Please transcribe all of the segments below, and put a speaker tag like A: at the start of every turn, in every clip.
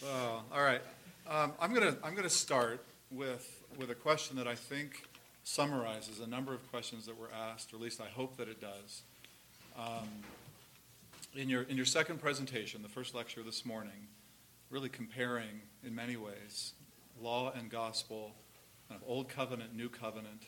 A: All right. I'm gonna start with a question that I think summarizes a number of questions that were asked, or at least I hope that it does. In your second presentation, the first lecture this morning, really comparing in many ways law and gospel, kind of old covenant, new covenant.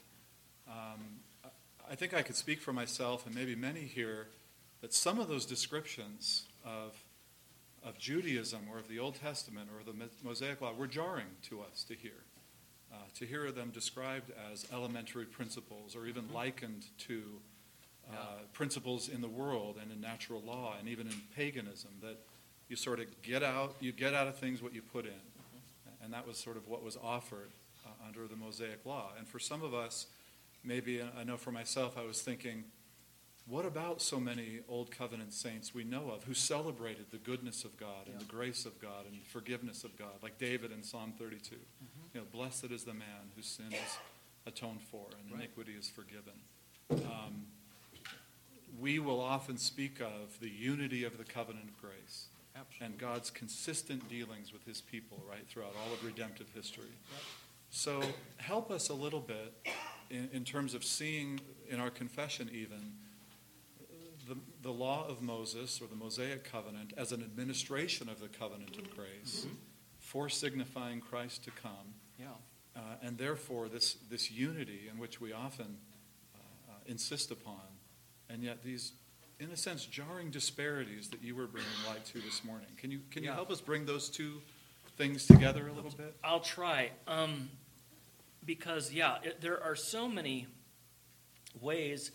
A: I think I could speak for myself and maybe many here that some of those descriptions of Judaism or of the Old Testament or the Mosaic Law were jarring to us to hear them described as elementary principles or even likened to principles in the world and in natural law and even in paganism, that you sort of get out of things what you put in. And that was sort of what was offered under the Mosaic Law. And for some of us, maybe, I know for myself, I was thinking, what about so many Old Covenant saints we know of who celebrated the goodness of God and the grace of God and forgiveness of God, like David in Psalm 32. You know, blessed is the man whose sin is atoned for and iniquity is forgiven. We will often speak of the unity of the covenant of grace. Absolutely. And God's consistent dealings with his people, right, throughout all of redemptive history. Yep. So help us a little bit in terms of seeing in our confession even the law of Moses or the Mosaic covenant as an administration of the covenant of grace, for signifying Christ to come, and therefore this unity in which we often insist upon, and yet these, in a sense, jarring disparities that you were bringing light to this morning. Can you help us bring those two things together a little bit?
B: I'll try. Because, there are so many ways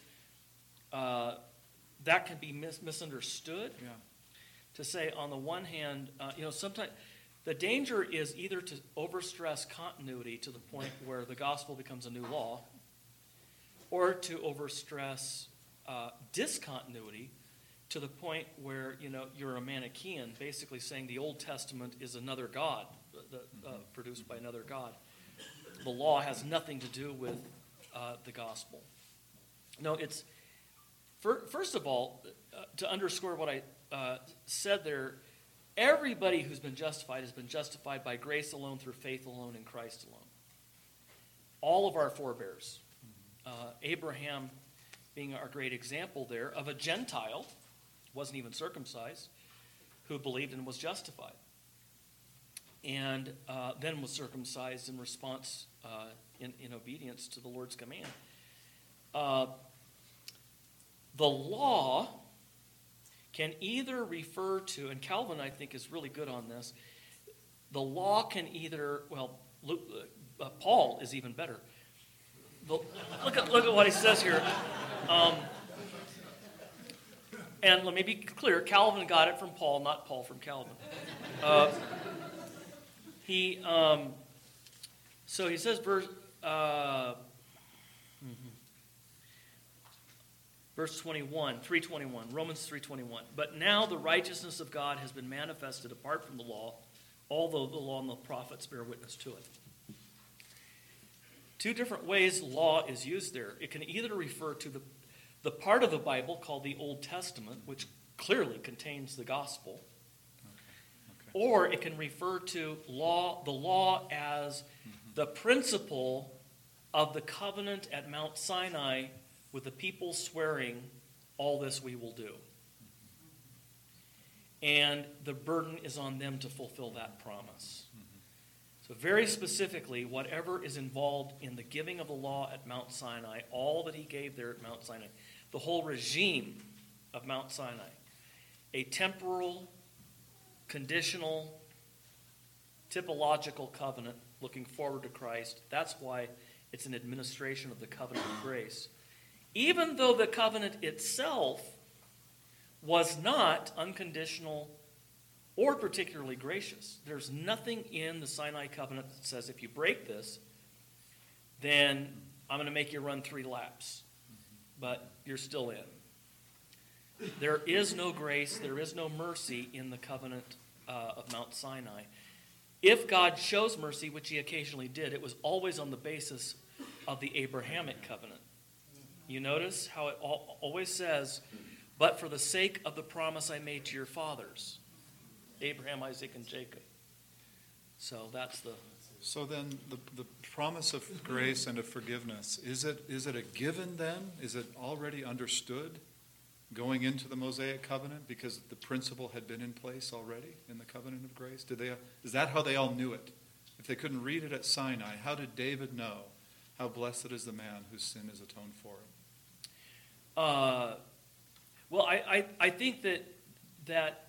B: that can be misunderstood. Yeah. To say, on the one hand, sometimes the danger is either to overstress continuity to the point where the gospel becomes a new law, or to overstress discontinuity to the point where, you're a Manichaean, basically saying the Old Testament is another God, produced by another God. The law has nothing to do with the gospel. No, it's, first of all, to underscore what I said there, everybody who's been justified has been justified by grace alone, through faith alone, in Christ alone. All of our forebears. Abraham being our great example there of a Gentile, wasn't even circumcised, who believed and was justified. And then was circumcised in response, in obedience to the Lord's command. The law can either refer to, and Calvin, I think, is really good on this, the law can either, Paul is even better. Look at what he says here. And let me be clear, Calvin got it from Paul, not Paul from Calvin. So he says, verse 21, 321, Romans 3:21. But now the righteousness of God has been manifested apart from the law, although the law and the prophets bear witness to it. Two different ways law is used there. It can either refer to the part of the Bible called the Old Testament, which clearly contains the gospel. Or it can refer to the law as the principle of the covenant at Mount Sinai, with the people swearing, all this we will do. And the burden is on them to fulfill that promise. So very specifically, whatever is involved in the giving of the law at Mount Sinai, all that he gave there at Mount Sinai, the whole regime of Mount Sinai, a temporal, conditional, typological covenant looking forward to Christ. That's why it's an administration of the covenant of grace. Even though the covenant itself was not unconditional or particularly gracious. There's nothing in the Sinai covenant that says if you break this, then I'm going to make you run 3 laps. But you're still in. There is no grace, there is no mercy in the covenant of Mount Sinai. If God shows mercy, which he occasionally did, it was always on the basis of the Abrahamic covenant. You notice how it always says, but for the sake of the promise I made to your fathers, Abraham, Isaac, and Jacob. So that's the...
A: So then the promise of grace and of forgiveness, is it a given then? Is it already understood going into the Mosaic covenant because the principle had been in place already in the covenant of grace? Is that how they all knew it? If they couldn't read it at Sinai, how did David know how blessed is the man whose sin is atoned for?
B: Well, I think that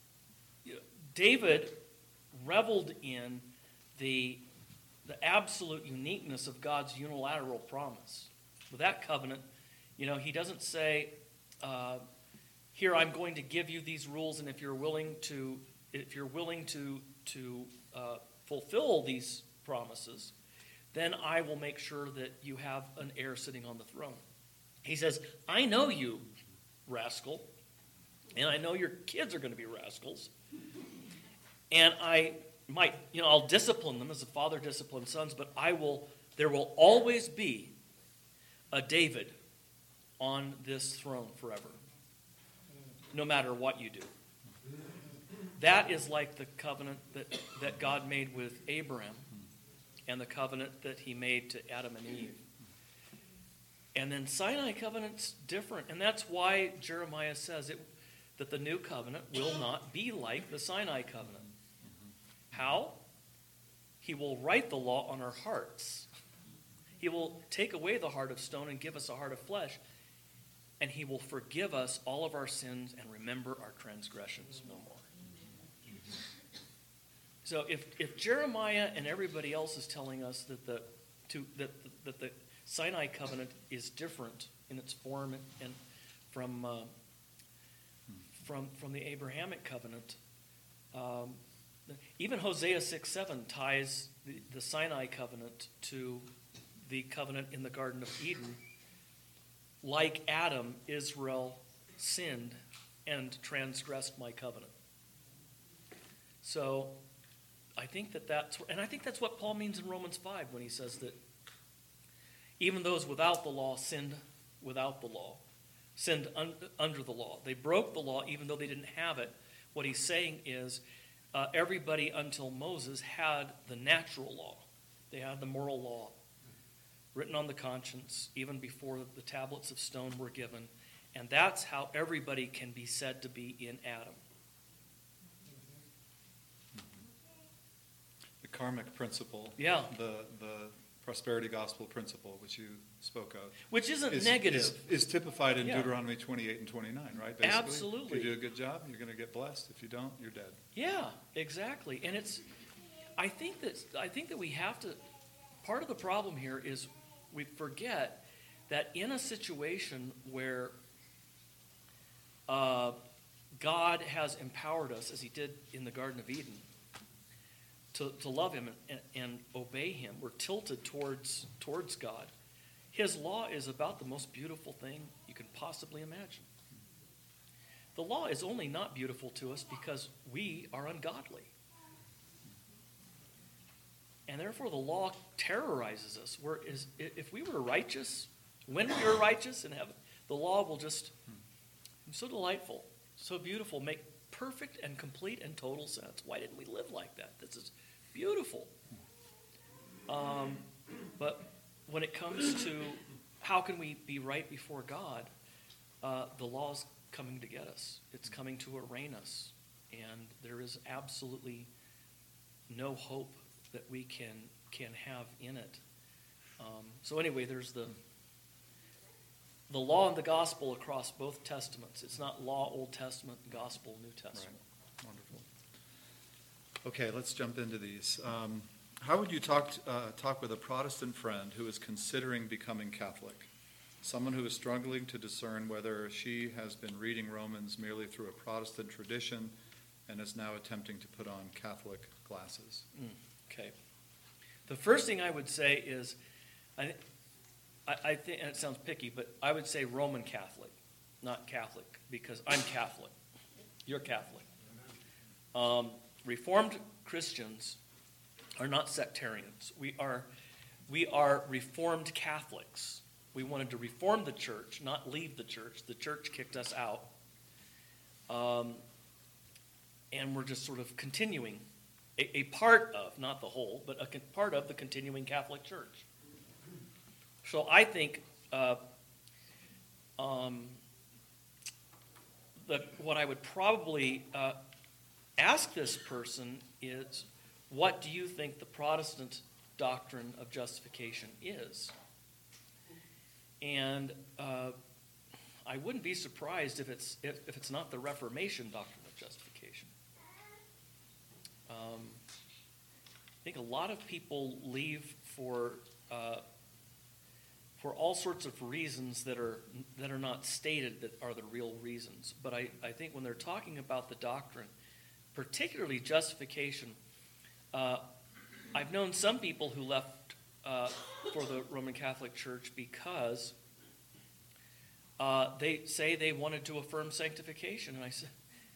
B: David reveled in the absolute uniqueness of God's unilateral promise. With that covenant, he doesn't say, here I'm going to give you these rules, and if you're willing to fulfill these promises, then I will make sure that you have an heir sitting on the throne. He says, I know you, rascal, and I know your kids are going to be rascals, and I'll discipline them as a father disciplines sons, but there will always be a David on this throne forever, no matter what you do. That is like the covenant that God made with Abraham and the covenant that he made to Adam and Eve. And then Sinai covenant's different, and that's why Jeremiah says that the new covenant will not be like the Sinai covenant. How? He will write the law on our hearts. He will take away the heart of stone and give us a heart of flesh. And he will forgive us all of our sins and remember our transgressions no more. So if Jeremiah and everybody else is telling us that the Sinai covenant is different in its form and from the Abrahamic covenant, even Hosea 6:7 ties the Sinai covenant to the covenant in the Garden of Eden. Like Adam, Israel sinned and transgressed my covenant. So I think that's what Paul means in Romans 5 when he says that even those without the law sinned without the law, sinned under the law. They broke the law even though they didn't have it. What he's saying is everybody until Moses had the natural law. They had the moral law written on the conscience even before the tablets of stone were given. And that's how everybody can be said to be in Adam.
A: The karmic principle,
B: Yeah.
A: the prosperity gospel principle, which you spoke of.
B: Which isn't negative.
A: Is typified in
B: Yeah.
A: Deuteronomy 28 and 29, right? Basically,
B: Absolutely.
A: if you do a good job, you're going to get blessed. If you don't, you're dead.
B: Yeah, exactly. And I think that we have to, part of the problem here is we forget that in a situation where God has empowered us, as he did in the Garden of Eden, to love him and obey him, we're tilted towards God. His law is about the most beautiful thing you can possibly imagine. The law is only not beautiful to us because we are ungodly. And therefore the law terrorizes us. If we were righteous, when we were righteous in heaven, the law will just, so delightful, so beautiful, make perfect and complete and total sense. Why didn't we live like that? This is beautiful. But when it comes to how can we be right before God, the law is coming to get us. It's coming to arraign us. And there is absolutely no hope that we can have in it. So anyway, there's the law and the gospel across both testaments. It's not law, Old Testament, gospel, New Testament.
A: Right. Wonderful. Okay, let's jump into these. How would you talk with a Protestant friend who is considering becoming Catholic? Someone who is struggling to discern whether she has been reading Romans merely through a Protestant tradition and is now attempting to put on Catholic glasses.
B: Okay. The first thing I would say is, I think, and it sounds picky, but I would say Roman Catholic, not Catholic, because I'm Catholic. You're Catholic. Reformed Christians are not sectarians. We are Reformed Catholics. We wanted to reform the church, not leave the church. The church kicked us out. And we're just sort of continuing a part of, not the whole, but a part of the continuing Catholic Church. So I think what I would probably ask this person is, what do you think the Protestant doctrine of justification is? And I wouldn't be surprised if it's not the Reformation doctrine of justification. I think a lot of people leave for all sorts of reasons that are not stated that are the real reasons. But I think when they're talking about the doctrine, particularly justification, I've known some people who left for the Roman Catholic Church because they say they wanted to affirm sanctification. And I said,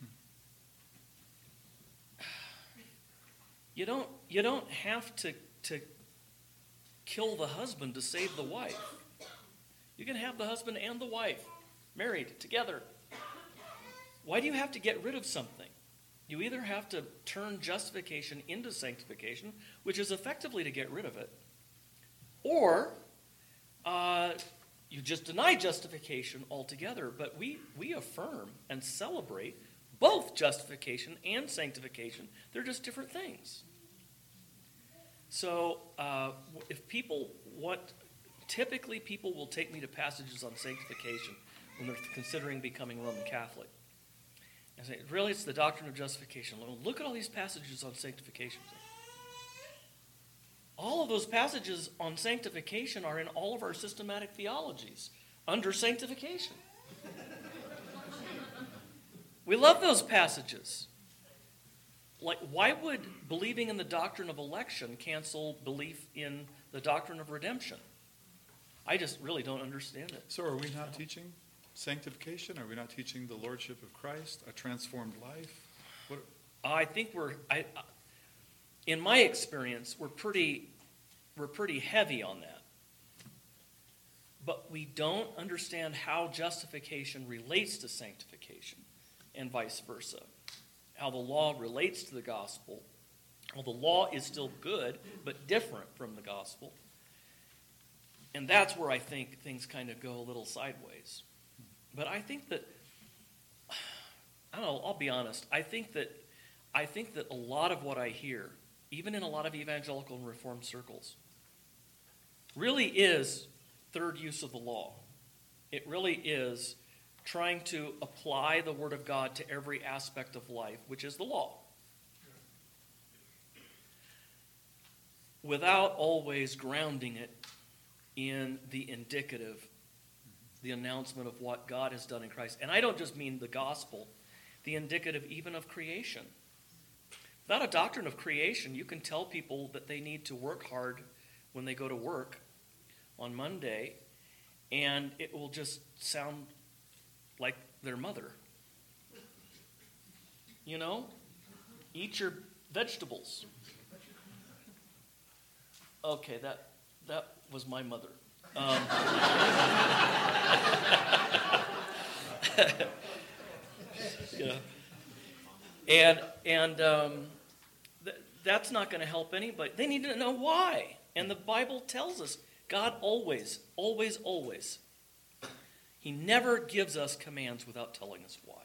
B: you don't have to kill the husband to save the wife. You can have the husband and the wife married together. Why do you have to get rid of something? You either have to turn justification into sanctification, which is effectively to get rid of it, or you just deny justification altogether. But we affirm and celebrate both justification and sanctification. They're just different things. So typically people will take me to passages on sanctification when they're considering becoming Roman Catholic. And say, really, it's the doctrine of justification. Look at all these passages on sanctification. All of those passages on sanctification are in all of our systematic theologies under sanctification. We love those passages. Like, why would believing in the doctrine of election cancel belief in the doctrine of redemption? I just really don't understand it.
A: So are we not teaching sanctification? Are we not teaching the Lordship of Christ, a transformed life?
B: I think in my experience, we're pretty heavy on that. But we don't understand how justification relates to sanctification and vice versa. How the law relates to the gospel. Well, the law is still good, but different from the gospel. And that's where I think things kind of go a little sideways. But I think that, I don't know, I'll be honest. I think that a lot of what I hear, even in a lot of evangelical and Reformed circles, really is third use of the law. It really is trying to apply the Word of God to every aspect of life, which is the law, without always grounding it in the indicative, the announcement of what God has done in Christ. And I don't just mean the gospel, the indicative even of creation. Without a doctrine of creation, you can tell people that they need to work hard when they go to work on Monday, and it will just sound like their mother. You know? Eat your vegetables. Okay, that was my mother. Yeah. And that's not going to help anybody. They need to know why. And the Bible tells us God always, always, always, He never gives us commands without telling us why.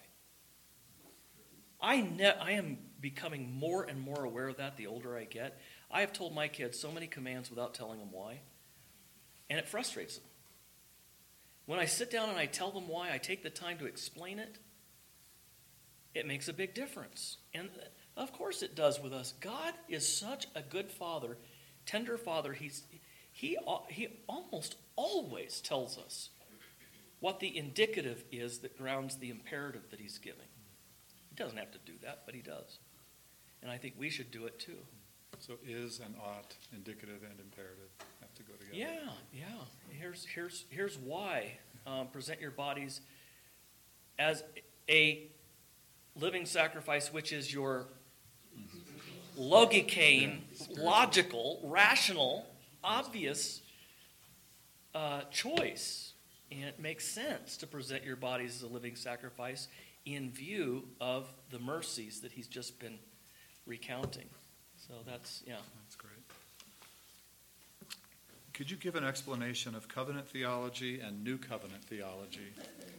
B: I am becoming more and more aware of that the older I get. I have told my kids so many commands without telling them why, and it frustrates them. When I sit down and I tell them why, I take the time to explain it, it makes a big difference. And of course it does with us. God is such a good Father, tender Father. He almost always tells us what the indicative is that grounds the imperative that He's giving. He doesn't have to do that, but He does. And I think we should do it too.
A: So is and ought, indicative and imperative, have to go together.
B: Yeah. Here's why. Present your bodies as a living sacrifice, which is your logikane, logical, rational, obvious choice. And it makes sense to present your bodies as a living sacrifice in view of the mercies that He's just been recounting. So that's, yeah.
A: That's great. Could you give an explanation of covenant theology and new covenant theology?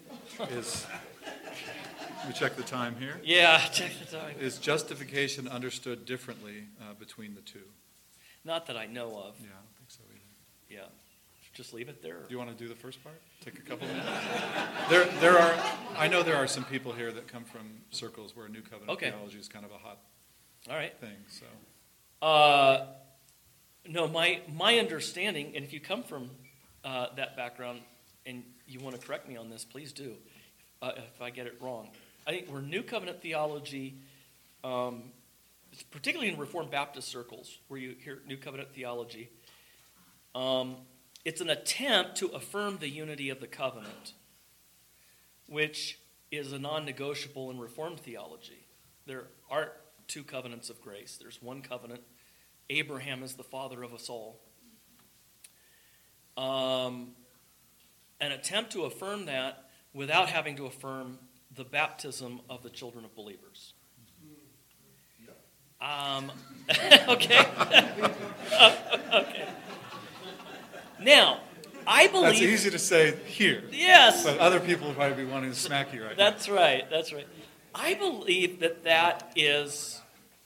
A: We check the time here.
B: Yeah, check the time.
A: Is justification understood differently between the two?
B: Not that I know of.
A: Yeah, I don't think so either.
B: Yeah. Just leave it there.
A: Do you want to do the first part? Take a couple minutes. I know there are some people here that come from circles where new covenant theology is kind of a hot thing. So.
B: No, my understanding, and if you come from that background and you want to correct me on this, please do, if I get it wrong. I think where New Covenant theology, particularly in Reformed Baptist circles, where you hear New Covenant theology, it's an attempt to affirm the unity of the covenant, which is a non-negotiable in Reformed theology. There aren't two covenants of grace. There's one covenant. Abraham is the father of us all. An attempt to affirm that without having to affirm the baptism of the children of believers. Okay. Okay. Now, I believe...
A: That's easy to say here.
B: Yes.
A: But other people will probably be wanting to smack you right now.
B: That's right. That's right. I believe that is...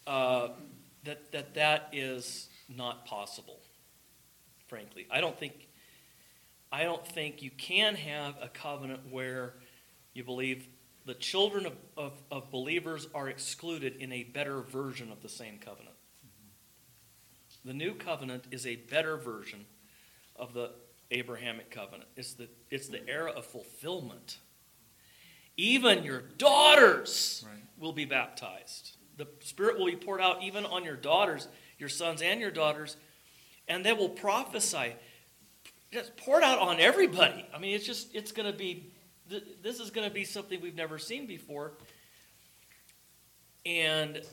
B: That is not possible, frankly. I don't think you can have a covenant where you believe the children of believers are excluded in a better version of the same covenant. The new covenant is a better version of the Abrahamic covenant. It's the era of fulfillment. Even your daughters will be baptized. The Spirit will be poured out even on your daughters, your sons and your daughters, and they will prophesy. Just poured out on everybody. I mean, it's going to be, this is going to be something we've never seen before. And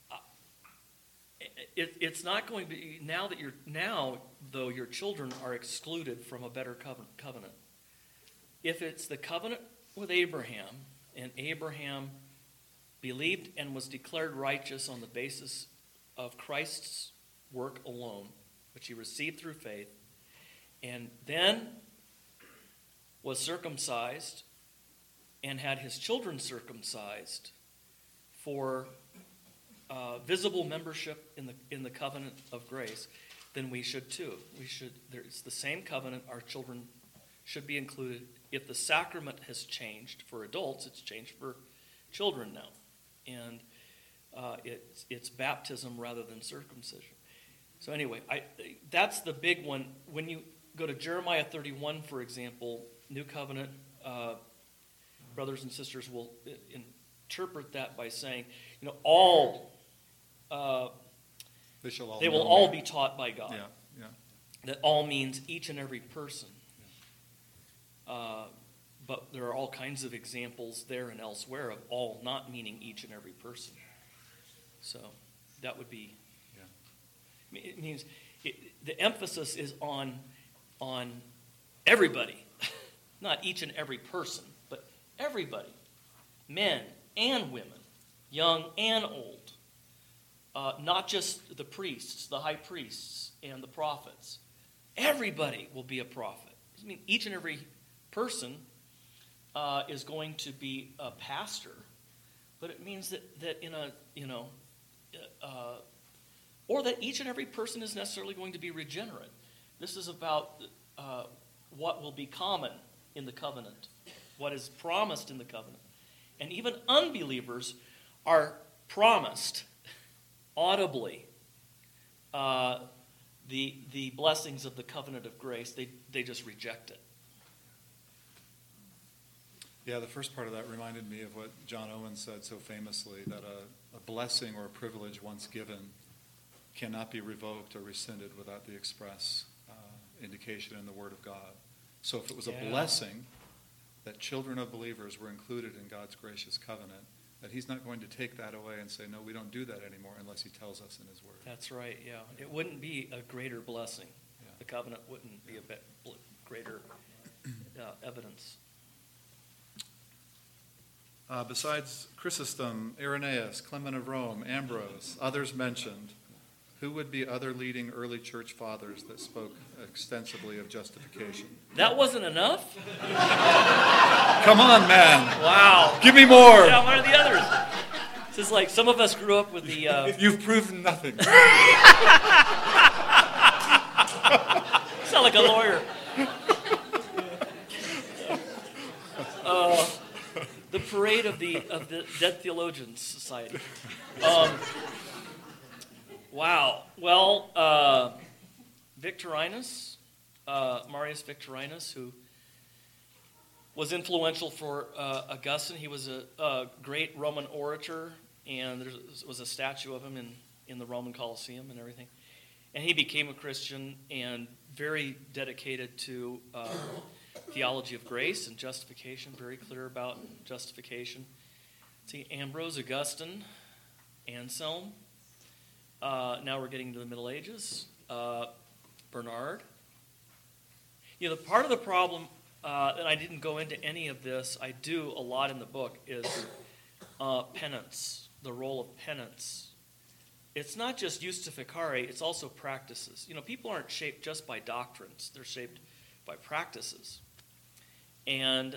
B: it's not going to be, now though your children are excluded from a better covenant. If it's the covenant with Abraham, and Abraham believed and was declared righteous on the basis of Christ's work alone, which he received through faith, and then was circumcised and had his children circumcised for visible membership in the covenant of grace, then we should too. It's the same covenant. Our children should be included. If the sacrament has changed for adults, it's changed for children now. And it's baptism rather than circumcision. So anyway, that's the big one. When you go to Jeremiah 31, for example, New Covenant brothers and sisters will interpret that by saying, all they will all be taught by God.
A: Yeah.
B: That all means each and every person. But there are all kinds of examples there and elsewhere of all not meaning each and every person. So that would be... Yeah. It means the emphasis is on everybody. Not each and every person, but everybody. Men and women, young and old. Not just the priests, the high priests, and the prophets. Everybody will be a prophet. I mean, each and every person is going to be a pastor, but it means that in a, or that each and every person is necessarily going to be regenerate. This is about what will be common in the covenant, what is promised in the covenant. And even unbelievers are promised audibly the blessings of the covenant of grace. They just reject it.
A: Yeah, the first part of that reminded me of what John Owen said so famously, that a blessing or a privilege once given cannot be revoked or rescinded without the express indication in the Word of God. So if it was a blessing that children of believers were included in God's gracious covenant, that he's not going to take that away and say, no, we don't do that anymore unless he tells us in his Word.
B: That's right, yeah. It wouldn't be a greater blessing. Yeah. The covenant wouldn't be a bit greater evidence.
A: Besides Chrysostom, Irenaeus, Clement of Rome, Ambrose, others mentioned, Who would be other leading early church fathers that spoke extensively of justification?
B: That wasn't enough?
A: Come on, man.
B: Wow.
A: Give me more.
B: Yeah, what are the others? This is like some of us grew up with the...
A: You've proven nothing.
B: Sound like a lawyer. The parade of the Dead Theologians Society. Wow. Well, Victorinus, Marius Victorinus, who was influential for Augustine. He was a great Roman orator, and there was a statue of him in the Roman Colosseum and everything. And he became a Christian and very dedicated to theology of grace and justification, very clear about justification. See, Ambrose, Augustine, Anselm. Now we're getting to the Middle Ages. Bernard. You know, part of the problem, and I didn't go into any of this, I do a lot in the book, is penance, the role of penance. It's not just justificare, it's also practices. You know, people aren't shaped just by doctrines, they're shaped by practices. And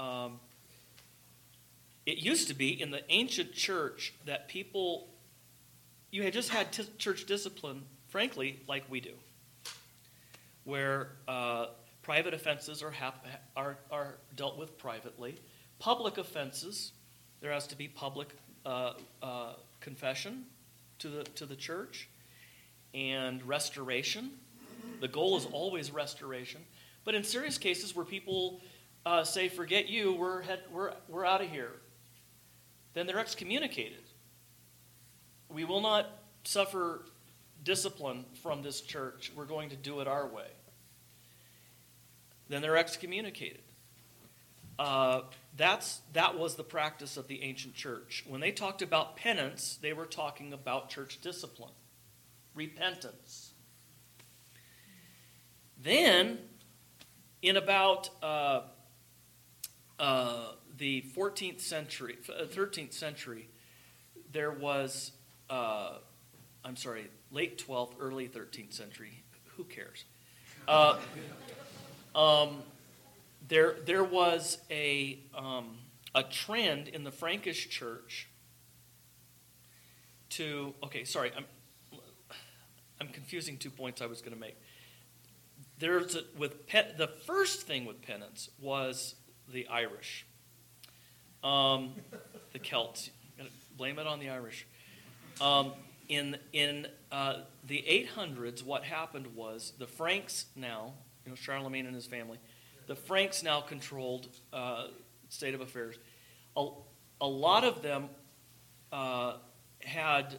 B: it used to be in the ancient church that people, you had just had church discipline, frankly, like we do, where private offenses are dealt with privately. Public offenses, there has to be public confession to the church, and restoration. The goal is always restoration. But in serious cases where people say, "Forget you, we're out of here," then they're excommunicated. We will not suffer discipline from this church. We're going to do it our way. Then they're excommunicated. That was the practice of the ancient church. When they talked about penance, they were talking about church discipline, repentance. Then, in about the 14th century, 13th century, there was, late 12th, early 13th century. Who cares? There was a trend in the Frankish church to. Okay, sorry, I'm confusing 2 points I was going to make. The first thing with penance was the Irish, the Celts. Blame it on the Irish. In the 800s, what happened was the Franks now, Charlemagne and his family, the Franks now controlled state of affairs. A lot of them had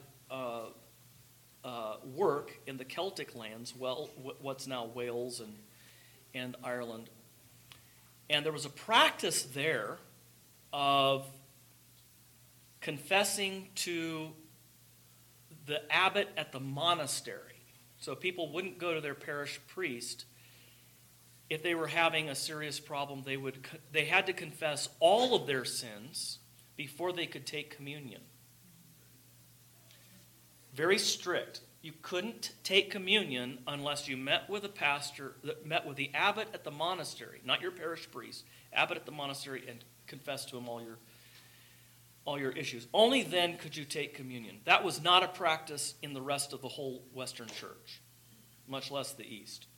B: work in the Celtic lands, what's now Wales and Ireland. And there was a practice there of confessing to the abbot at the monastery. So people wouldn't go to their parish priest. If they were having a serious problem, they had to confess all of their sins before they could take communion. Very strict. You couldn't take communion unless you met with a pastor, met with the abbot at the monastery, not your parish priest, abbot at the monastery, and confessed to him all your issues. Only then could you take communion. That was not a practice in the rest of the whole Western church, much less the East.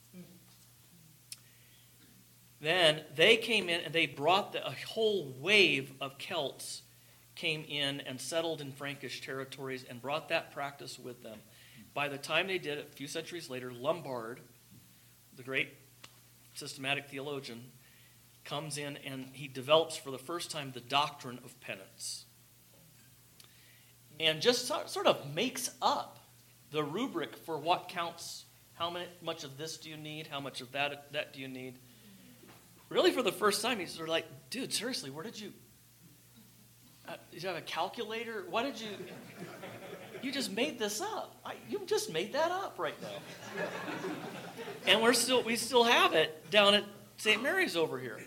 B: Then they came in and they brought a whole wave of Celts came in and settled in Frankish territories and brought that practice with them. By the time they did it, a few centuries later, Lombard, the great systematic theologian, comes in and he develops for the first time the doctrine of penance. And just sort of makes up the rubric for what counts. How much of this do you need? How much of that do you need? Really, for the first time, he's sort of like, dude, seriously, where did you you have a calculator? Why did you just made this up. You just made that up right now. And we still have it down at St. Mary's over here.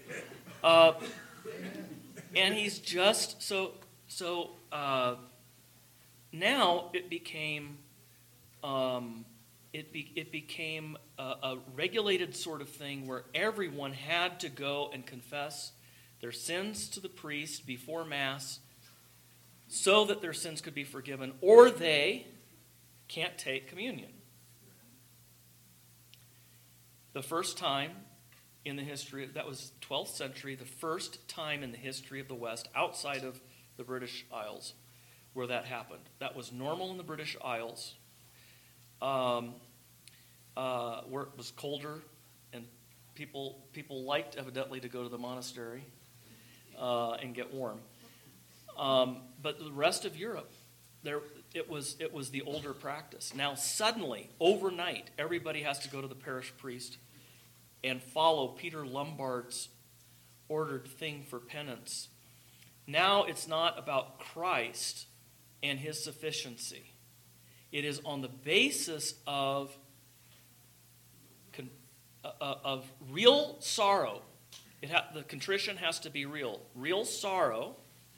B: And he's just, now it became it became a regulated sort of thing where everyone had to go and confess their sins to the priest before Mass so that their sins could be forgiven, or they can't take communion. The first time in the history, that was 12th century, the first time in the history of the West, outside of the British Isles, where that happened. That was normal in the British Isles, where it was colder, and people liked, evidently, to go to the monastery and get warm. But the rest of Europe, it was the older practice. Now suddenly, overnight, everybody has to go to the parish priest and follow Peter Lombard's ordered thing for penance. Now it's not about Christ and his sufficiency. It is on the basis of real sorrow. The contrition has to be real sorrow,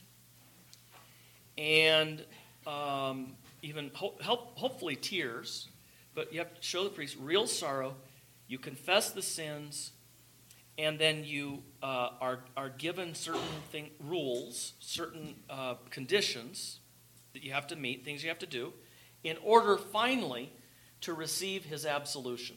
B: and even hopefully tears, but you have to show the priest real sorrow. You confess the sins, and then you are given certain rules, certain conditions that you have to meet, things you have to do, in order finally to receive his absolution.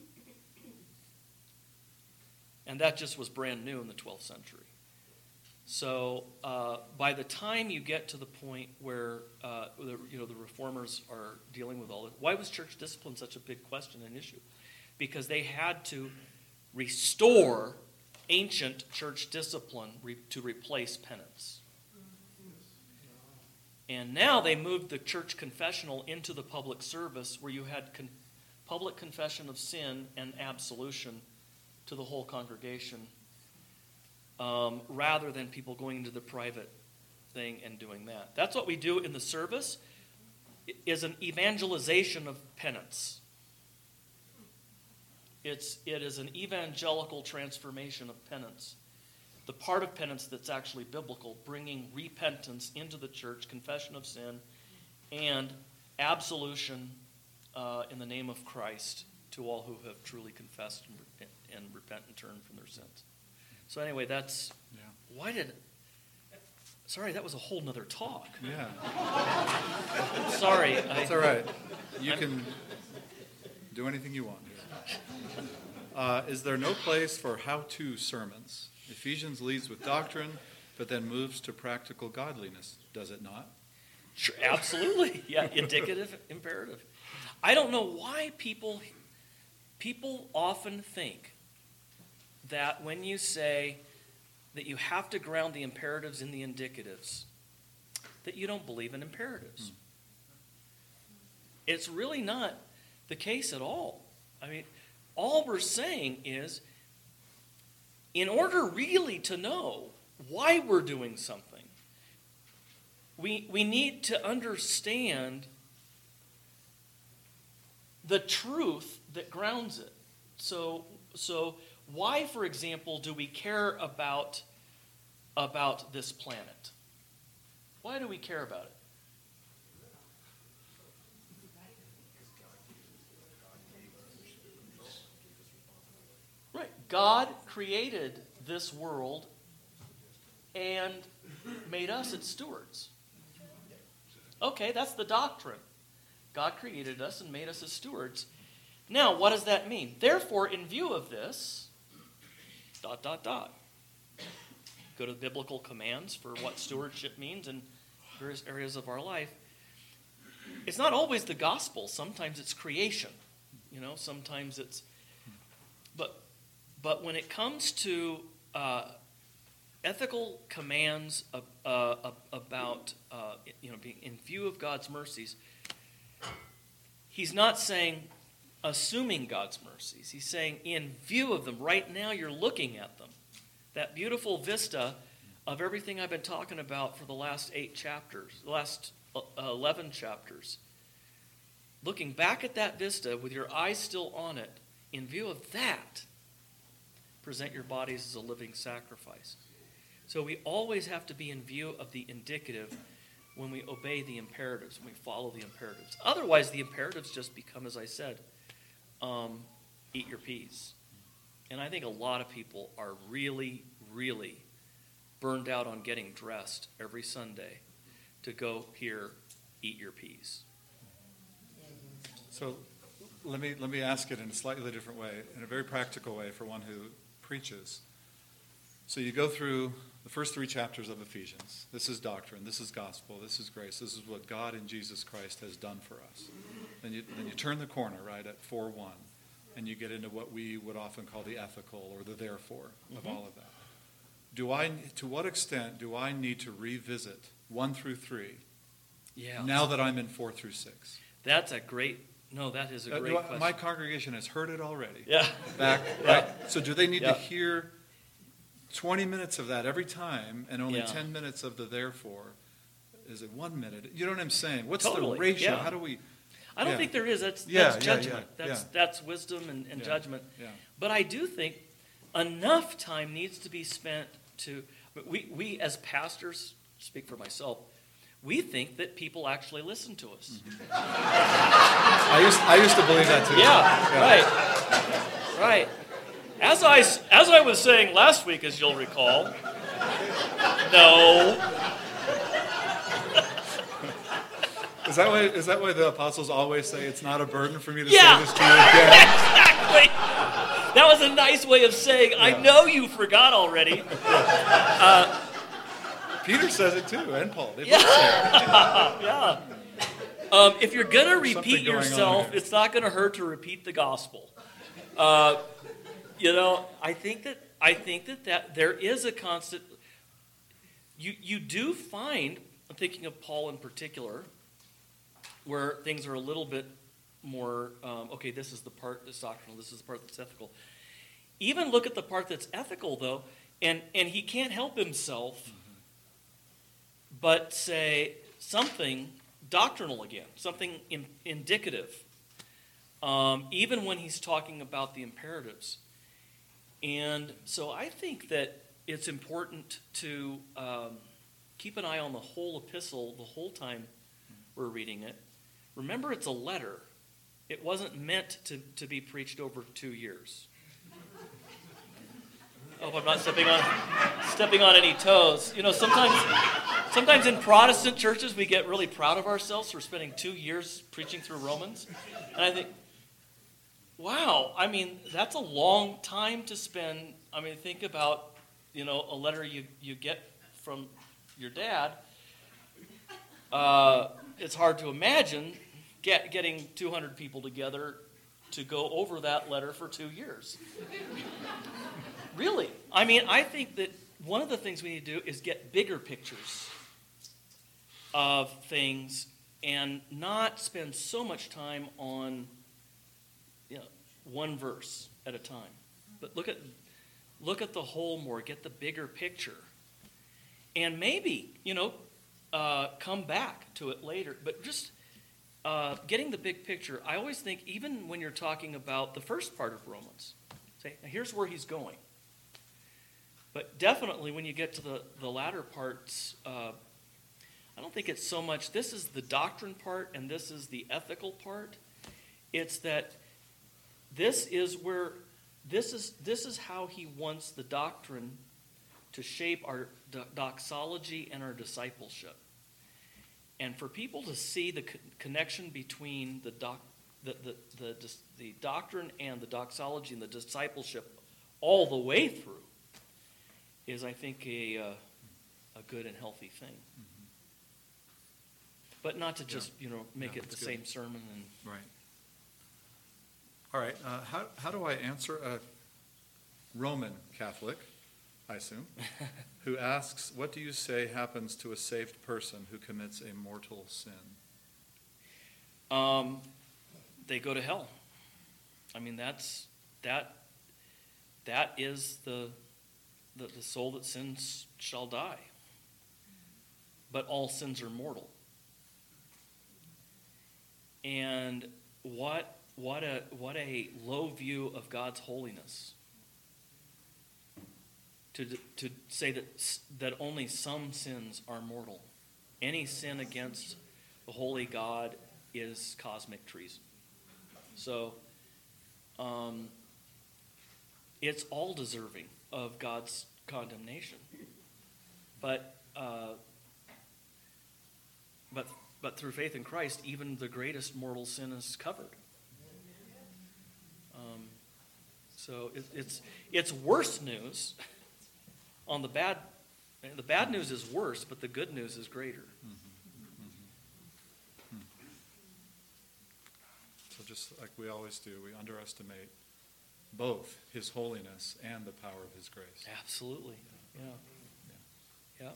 B: And that just was brand new in the 12th century. So by the time you get to the point where the reformers are dealing with all this, why was church discipline such a big question and issue? Because they had to restore ancient church discipline to replace penance. And now they moved the church confessional into the public service, where you had public confession of sin and absolution to the whole congregation, rather than people going into the private thing and doing that. That's what we do in the service, is an evangelization of penance. It is an evangelical transformation of penance. The part of penance that's actually biblical, bringing repentance into the church, confession of sin, and absolution in the name of Christ to all who have truly confessed and repent and turn from their sins. So anyway, that's... Yeah. Sorry, that was a whole nother talk.
A: Yeah.
B: Sorry.
A: That's all right. You can do anything you want. Is there no place for how-to sermons? Ephesians leads with doctrine, but then moves to practical godliness, does it not?
B: Sure, absolutely. Yeah, indicative, imperative. I don't know why people often think that when you say that you have to ground the imperatives in the indicatives, that you don't believe in imperatives. It's really not the case at all. I mean, all we're saying is, in order really to know why we're doing something, we need to understand the truth that grounds it. So why, for example, do we care about this planet? Why do we care about it? Right. God created this world and made us its stewards. Okay, that's the doctrine. God created us and made us as stewards. Now, what does that mean? Therefore, in view of this, ... Go to the biblical commands for what stewardship means in various areas of our life. It's not always the gospel. Sometimes it's creation. Sometimes it's... But when it comes to ethical commands about being in view of God's mercies, he's not saying assuming God's mercies. He's saying in view of them. Right now you're looking at them. That beautiful vista of everything I've been talking about for the last 8 chapters, the last 11 chapters. Looking back at that vista with your eyes still on it, in view of that, present your bodies as a living sacrifice. So we always have to be in view of the indicative, when we obey the imperatives, when we follow the imperatives. Otherwise, the imperatives just become, as I said, eat your peas. And I think a lot of people are really, really burned out on getting dressed every Sunday to go here, eat your peas.
A: So let me ask it in a slightly different way, in a very practical way for one who preaches. So you go through the first 3 chapters of Ephesians. This is doctrine, this is gospel, this is grace, this is what God in Jesus Christ has done for us. Then you turn the corner, right, at 4:1, and you get into what we would often call the ethical or the therefore of all of that. To what extent do I need to revisit 1 through 3 now that I'm in 4 through 6?
B: That is a great question.
A: My congregation has heard it already.
B: Yeah.
A: Right? So do they need to hear 20 minutes of that every time and only 10 minutes of the therefore? Is it 1 minute? You know what I'm saying? What's the ratio?
B: Yeah.
A: How do we...
B: I don't think there is. That's judgment. That's wisdom and judgment. Yeah. But I do think enough time needs to be spent to... We as pastors, speak for myself, we think that people actually listen to us.
A: Mm-hmm. I used to believe that too.
B: Yeah. Right. As I was saying last week, as you'll recall, no.
A: Is that why the apostles always say it's not a burden for me to say this to you again?
B: Exactly. That was a nice way of saying, I know you forgot already.
A: Peter says it too, and Paul. They both say it.
B: If you're going to repeat yourself, it's not going to hurt to repeat the gospel. I think that there is a constant. You do find, I'm thinking of Paul in particular, where things are a little bit more, okay, this is the part that's doctrinal, this is the part that's ethical. Even look at the part that's ethical, though, and he can't help himself but say something doctrinal again, something indicative, even when he's talking about the imperatives. And so I think that it's important to keep an eye on the whole epistle the whole time we're reading it. Remember, it's a letter. It wasn't meant to be preached over 2 years. I hope I'm not stepping on any toes. Sometimes in Protestant churches we get really proud of ourselves for spending 2 years preaching through Romans. And I think, wow, that's a long time to spend. Think about, a letter you get from your dad. It's hard to imagine getting 200 people together to go over that letter for 2 years. Really. I think that one of the things we need to do is get bigger pictures of things and not spend so much time on one verse at a time. But look at the whole more, get the bigger picture. And maybe, come back to it later. But just getting the big picture, I always think, even when you're talking about the first part of Romans, say, here's where he's going. But definitely when you get to the latter parts, I don't think it's so much, this is the doctrine part and this is the ethical part. It's that this is how he wants the doctrine to shape our doxology and our discipleship. And for people to see the connection between the doctrine and the doxology and the discipleship all the way through is, I think, a good and healthy thing. Mm-hmm. But not to just make it the same sermon.
A: Right. All right. How do I answer a Roman Catholic, I assume, who asks, what do you say happens to a saved person who commits a mortal sin?
B: They go to hell. That is the soul that sins shall die. But all sins are mortal. And what a low view of God's holiness to say that only some sins are mortal. any sin against the holy God is cosmic treason. So it's all deserving of God's condemnation. But through faith in Christ, even the greatest mortal sin is covered. So it's worse news. On the bad news is worse, but the good news is greater.
A: So just like we always do, we underestimate both his holiness and the power of his grace.
B: Absolutely. Yeah.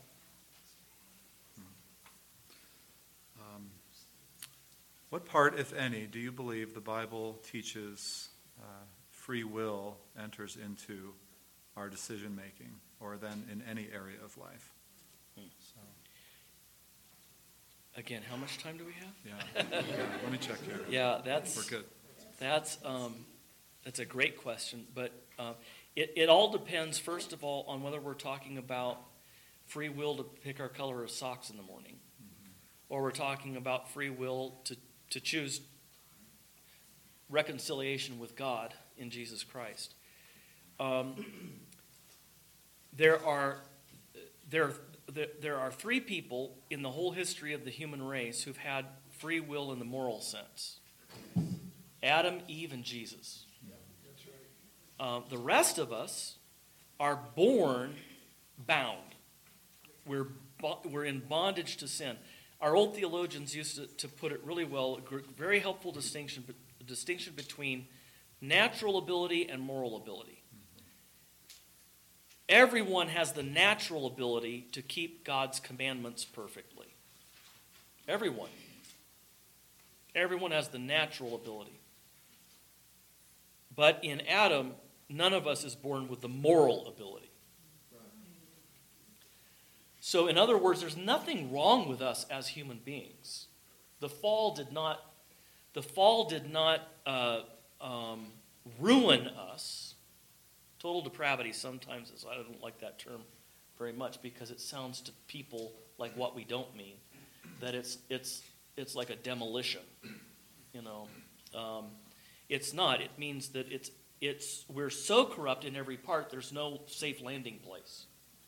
A: What part, if any, do you believe the Bible teaches free will enters into our decision making, or then in any area of life? So.
B: Again, how much time do we have?
A: Yeah. Let me check here.
B: Yeah,
A: we're good.
B: That's a great question, but it all depends, first of all, on whether we're talking about free will to pick our color of socks in the morning, or we're talking about free will to choose reconciliation with God in Jesus Christ. There are three people in the whole history of the human race who've had free will in the moral sense: Adam, Eve, and Jesus. The rest of us are born bound. We're in bondage to sin. Our old theologians used to put it really well, a very helpful distinction between natural ability and moral ability. Everyone has the natural ability to keep God's commandments perfectly. Everyone. Everyone has the natural ability. But in Adam, none of us is born with the moral ability. So, in other words, there's nothing wrong with us as human beings. The fall did not ruin us. Total depravity sometimes is, I don't like that term very much because it sounds to people like what we don't mean. That it's like a demolition, you know. It's not. It means that we're so corrupt in every part. There's no safe landing place.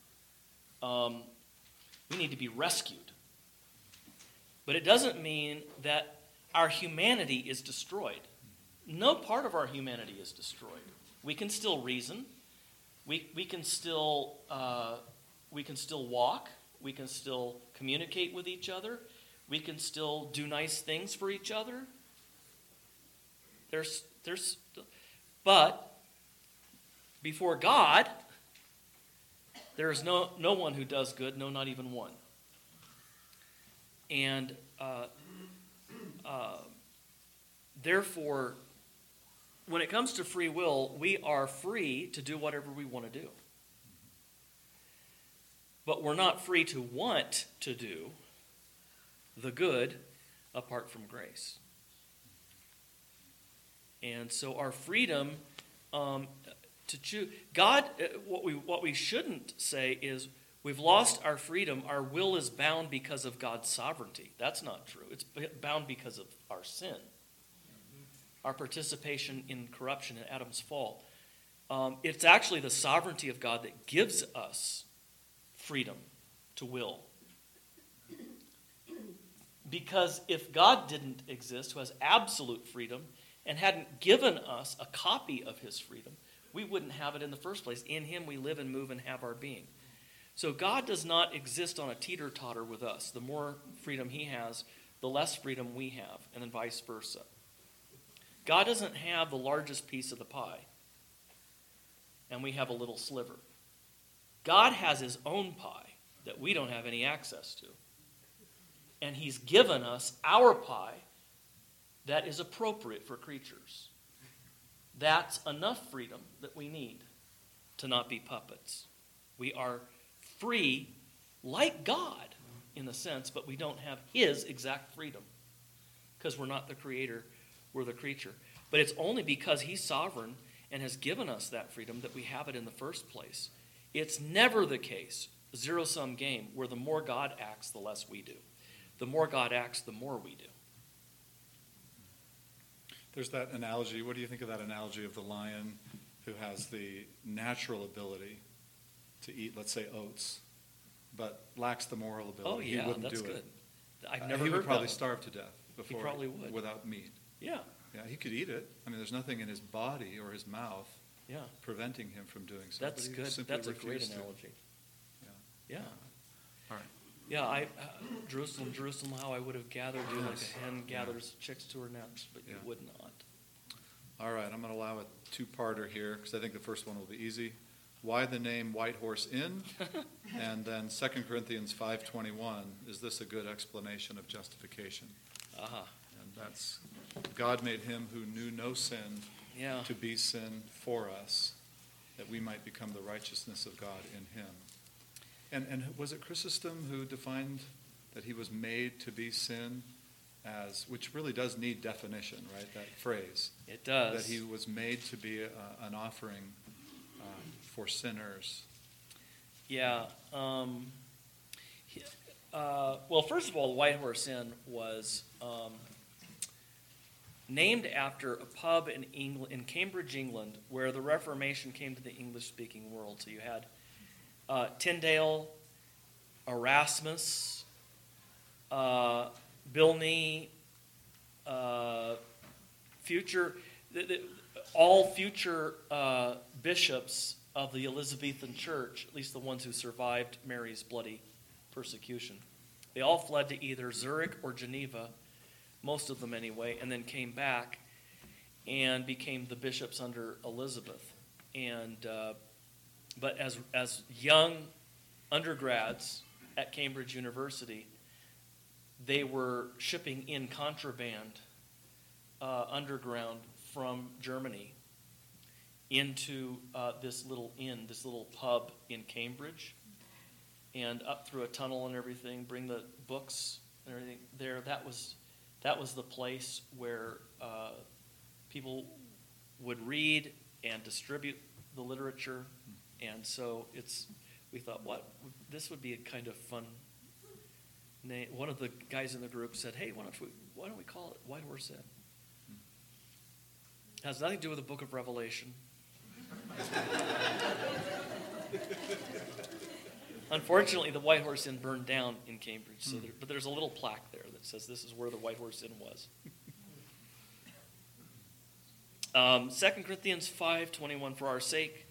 B: We need to be rescued. But it doesn't mean that our humanity is destroyed. No part of our humanity is destroyed. We can still reason. We can still walk. We can still communicate with each other. We can still do nice things for each other. But before God, there is no one who does good, no, not even one. And therefore, when it comes to free will, we are free to do whatever we want to do. But we're not free to want to do the good apart from grace. And so our freedom to choose, God, what we shouldn't say is we've lost our freedom. Our will is bound because of God's sovereignty. That's not true. It's bound because of our sin, our participation in corruption in Adam's fall. It's actually the sovereignty of God that gives us freedom to will. Because if God didn't exist, who has absolute freedom, and hadn't given us a copy of his freedom, we wouldn't have it in the first place. In him we live and move and have our being. So God does not exist on a teeter-totter with us. The more freedom he has, the less freedom we have, and then vice versa. God doesn't have the largest piece of the pie, and we have a little sliver. God has his own pie that we don't have any access to. And he's given us our pie that is appropriate for creatures. That's enough freedom that we need to not be puppets. We are free like God in a sense, but we don't have his exact freedom because we're not the creator, we're the creature. But it's only because he's sovereign and has given us that freedom that we have it in the first place. It's never the case zero-sum game where the more God acts, the less we do. The more God acts, the more we do.
A: There's that analogy. What do you think of that analogy of the lion who has the natural ability to eat, let's say, oats, but lacks the moral ability?
B: Oh, yeah,
A: he wouldn't
B: that's
A: do
B: good.
A: it.
B: I've never
A: He
B: heard
A: would probably
B: that one.
A: starve to death before.
B: He probably would.
A: Without meat.
B: Yeah,
A: Yeah, he could eat it. I mean, there's nothing in his body or his mouth
B: yeah.
A: preventing him from doing so.
B: That's
A: but he
B: good.
A: simply
B: That's a great
A: refused to.
B: analogy.
A: Yeah.
B: Yeah.
A: All right.
B: Yeah, Jerusalem, Jerusalem, how I would have gathered you like a hen gathers chicks to her nest, but you
A: Yeah.
B: would not.
A: All right, I'm going to allow a two-parter here because I think the first one will be easy. Why the name White Horse Inn? And then 2 Corinthians 5:21. Is this a good explanation of justification?
B: Aha.
A: And that's God made him who knew no sin
B: Yeah.
A: to be sin for us, that we might become the righteousness of God in him. And was it Chrysostom who defined that he was made to be sin as, which really does need definition, right, that phrase?
B: It does.
A: That he was made to be an offering for sinners.
B: Yeah. Well, first of all, the White Horse Inn was named after a pub in England, in Cambridge, England, where the Reformation came to the English-speaking world. So you had Tyndale, Erasmus, Bilney, all future bishops of the Elizabethan Church, at least the ones who survived Mary's bloody persecution. They all fled to either Zurich or Geneva, most of them anyway, and then came back and became the bishops under Elizabeth. And but as young undergrads at Cambridge University, they were shipping in contraband underground from Germany into this little inn, this little pub in Cambridge, and up through a tunnel and everything, bring the books and everything there. That was the place where people would read and distribute the literature. And so we thought, this would be a kind of fun name. One of the guys in the group said, hey, why don't we call it White Horse Inn? It has nothing to do with the book of Revelation. Unfortunately, the White Horse Inn burned down in Cambridge, but there's a little plaque there that says this is where the White Horse Inn was. 2 Corinthians 5:21, for our sake,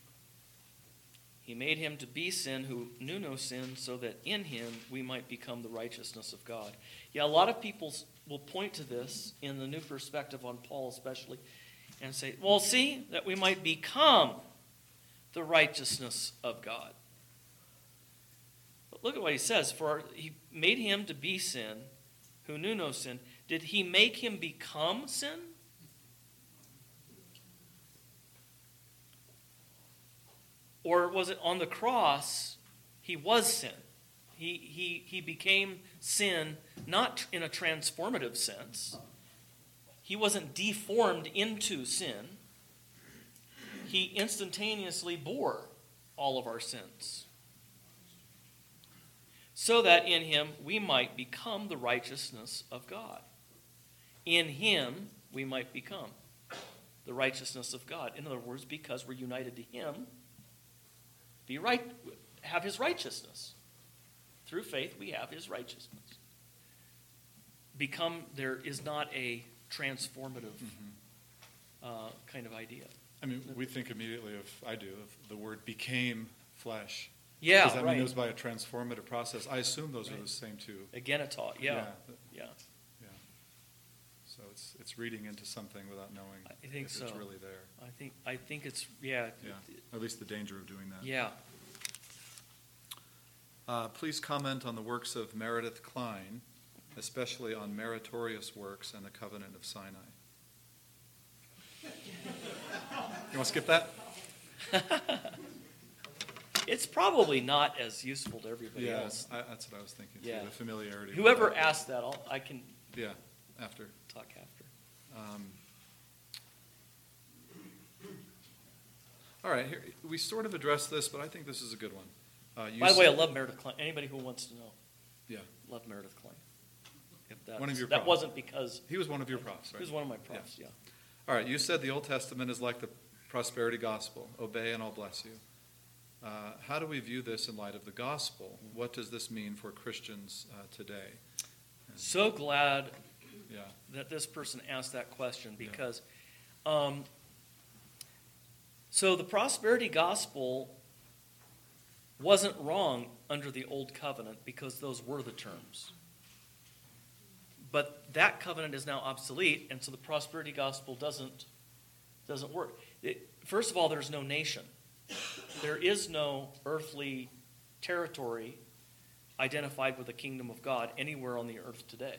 B: he made him to be sin who knew no sin, so that in him we might become the righteousness of God. Yeah, a lot of people will point to this in the New Perspective on Paul especially, and say, well, see, that we might become the righteousness of God. But look at what he says. For he made him to be sin who knew no sin. Did he make him become sin? Or was it on the cross, he was sin? He became sin, not in a transformative sense. He wasn't deformed into sin. He instantaneously bore all of our sins, so that in him we might become the righteousness of God. In him we might become the righteousness of God. In other words, because we're united to him, have his righteousness. Through faith, we have his righteousness. There is not a transformative kind of idea.
A: I mean, we think immediately of the word became flesh.
B: Yeah,
A: Does that
B: right.
A: mean it was by a transformative process? I assume those are the same two.
B: Agenataught, yeah.
A: So it's reading into something without knowing
B: I think
A: if
B: so.
A: it's really there.
B: I think it's, yeah.
A: At least the danger of doing that.
B: Yeah.
A: Please comment on the works of Meredith Kline, especially on Meritorious Works and the Covenant of Sinai. You want to skip that?
B: It's probably not as useful to everybody else.
A: That's what I was thinking too,
B: Yeah.
A: the familiarity.
B: Whoever asked that, I can
A: after.
B: talk after.
A: All right, here, we sort of addressed this, but I think this is a good one.
B: By the way, I love Meredith Kling. Anybody who wants to know,
A: Yeah.
B: love Meredith Kling.
A: One of your
B: that
A: profs.
B: wasn't because
A: He was one of your profs,
B: he
A: right?
B: was one of my profs. Yeah.
A: All right, you said the Old Testament is like the prosperity gospel. Obey and I'll bless you. How do we view this in light of the gospel? What does this mean for Christians today?
B: So glad
A: Yeah.
B: that this person asked that question because, so the prosperity gospel wasn't wrong under the old covenant because those were the terms. But that covenant is now obsolete, and so the prosperity gospel doesn't work. First of all, there's no nation. There is no earthly territory identified with the kingdom of God anywhere on the earth today.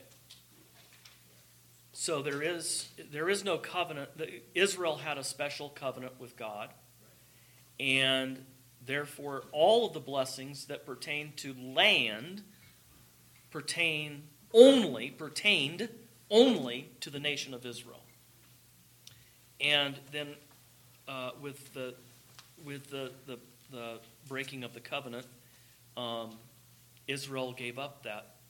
B: So there is no covenant. Israel had a special covenant with God, and therefore all of the blessings that pertain to land pertained only to the nation of Israel. And then with the breaking of the covenant, Israel gave up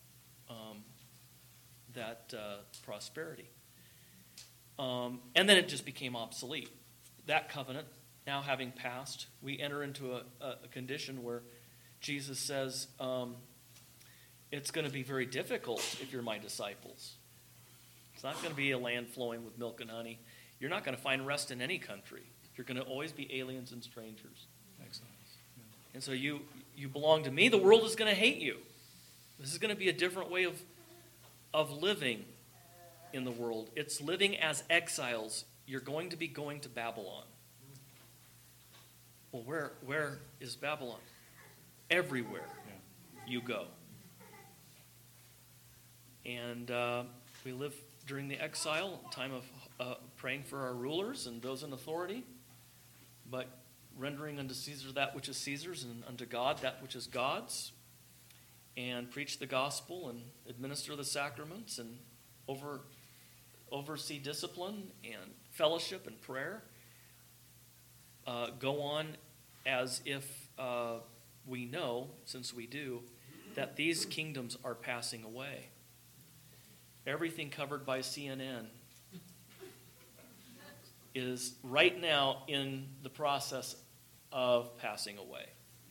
B: that prosperity. And then it just became obsolete. That covenant, now having passed, we enter into a condition where Jesus says, it's going to be very difficult if you're my disciples. It's not going to be a land flowing with milk and honey. You're not going to find rest in any country. You're going to always be aliens and strangers.
A: Excellent. Yeah.
B: And so you belong to me. The world is going to hate you. This is going to be a different way of living in the world. It's living as exiles. You're going to be going to Babylon. Well, where is Babylon? Everywhere you go. And we live during the exile, time of praying for our rulers and those in authority, but rendering unto Caesar that which is Caesar's and unto God that which is God's, and preach the gospel and administer the sacraments and oversee discipline and fellowship and prayer. Go on as if we know, since we do, that these kingdoms are passing away. Everything covered by CNN is right now in the process of passing away.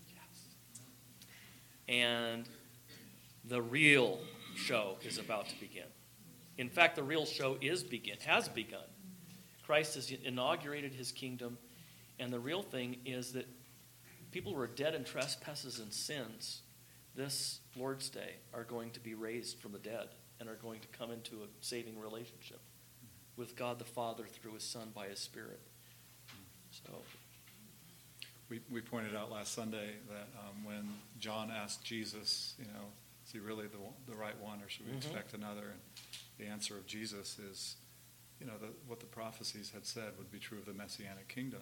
B: And the real show is about to begin. In fact, the real show has begun. Christ has inaugurated his kingdom, and the real thing is that people who are dead in trespasses and sins this Lord's Day are going to be raised from the dead and are going to come into a saving relationship with God the Father through his Son by his Spirit. So
A: We pointed out last Sunday that when John asked Jesus, is he really the right one, or should we expect another? And the answer of Jesus is, what the prophecies had said would be true of the Messianic kingdom.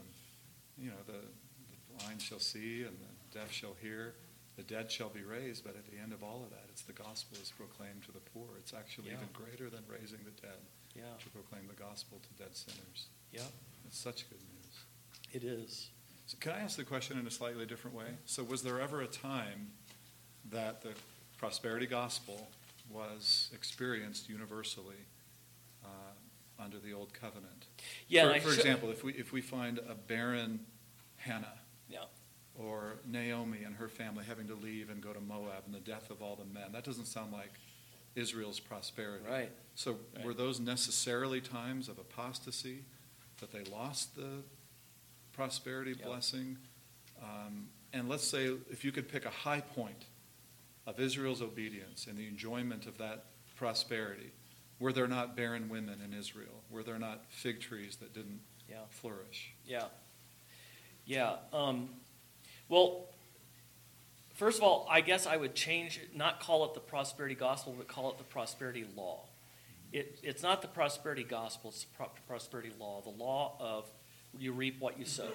A: The blind shall see and the deaf shall hear. The dead shall be raised, but at the end of all of that, it's the gospel is proclaimed to the poor. It's actually even greater than raising the dead to proclaim the gospel to dead sinners. Yeah. It's such good news.
B: It is.
A: So can I ask the question in a slightly different way? So was there ever a time that the prosperity gospel was experienced universally under the old covenant?
B: Yeah.
A: For example, if we find a barren Hannah, or Naomi and her family having to leave and go to Moab, and the death of all the men, that doesn't sound like Israel's prosperity.
B: Right.
A: So were those necessarily times of apostasy, that they lost the prosperity blessing? And let's say if you could pick a high point of Israel's obedience and the enjoyment of that prosperity, were there not barren women in Israel? Were there not fig trees that didn't flourish?
B: Yeah. Well, first of all, I guess I would change it, not call it the prosperity gospel, but call it the prosperity law. It's not the prosperity gospel, it's the prosperity law, the law of you reap what you sow.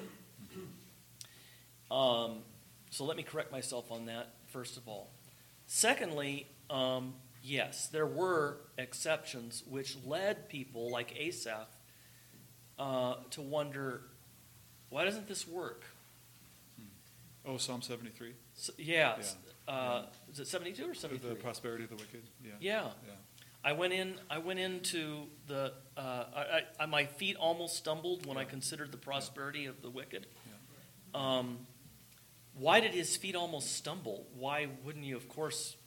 B: So let me correct myself on that, first of all. Secondly, yes, there were exceptions which led people like Asaph to wonder, why doesn't this work?
A: Oh, Psalm 73?
B: Yeah. Is it 72 or 73?
A: The prosperity of the wicked?
B: Yeah. I went into the, my feet almost stumbled when I considered the prosperity of the wicked.
A: Yeah.
B: Why did his feet almost stumble? Why wouldn't you? Of course,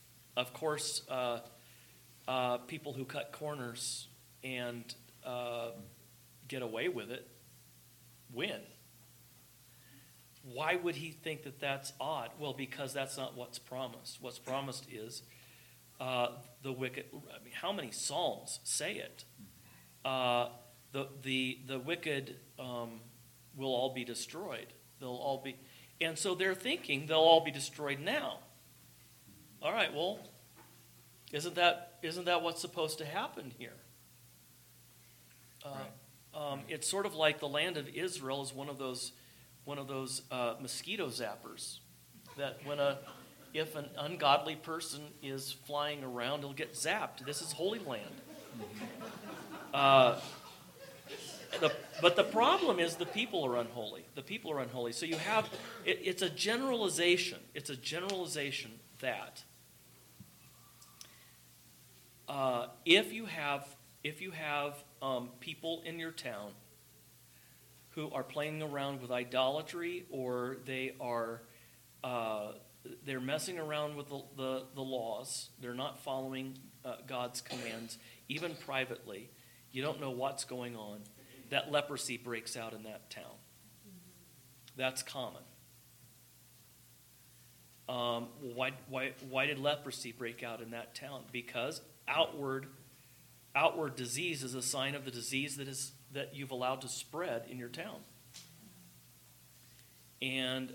B: people who cut corners and get away with it win. Why would he think that that's odd? Well, because that's not what's promised. What's promised is the wicked. I mean, how many psalms say it? The wicked will all be destroyed. They'll all be, and so they're thinking they'll all be destroyed now. All right, well, isn't that what's supposed to happen here? It's sort of like the land of Israel is one of those mosquito zappers that if an ungodly person is flying around, he'll get zapped. This is Holy Land. But the problem is the people are unholy. The people are unholy. So you have it's a generalization. It's a generalization that if you have people in your town who are playing around with idolatry, or they're messing around with the laws, they're not following God's commands, even privately, you don't know what's going on, that leprosy breaks out in that town. That's common. Why did leprosy break out in that town? Because outward disease is a sign of the disease that you've allowed to spread in your town. And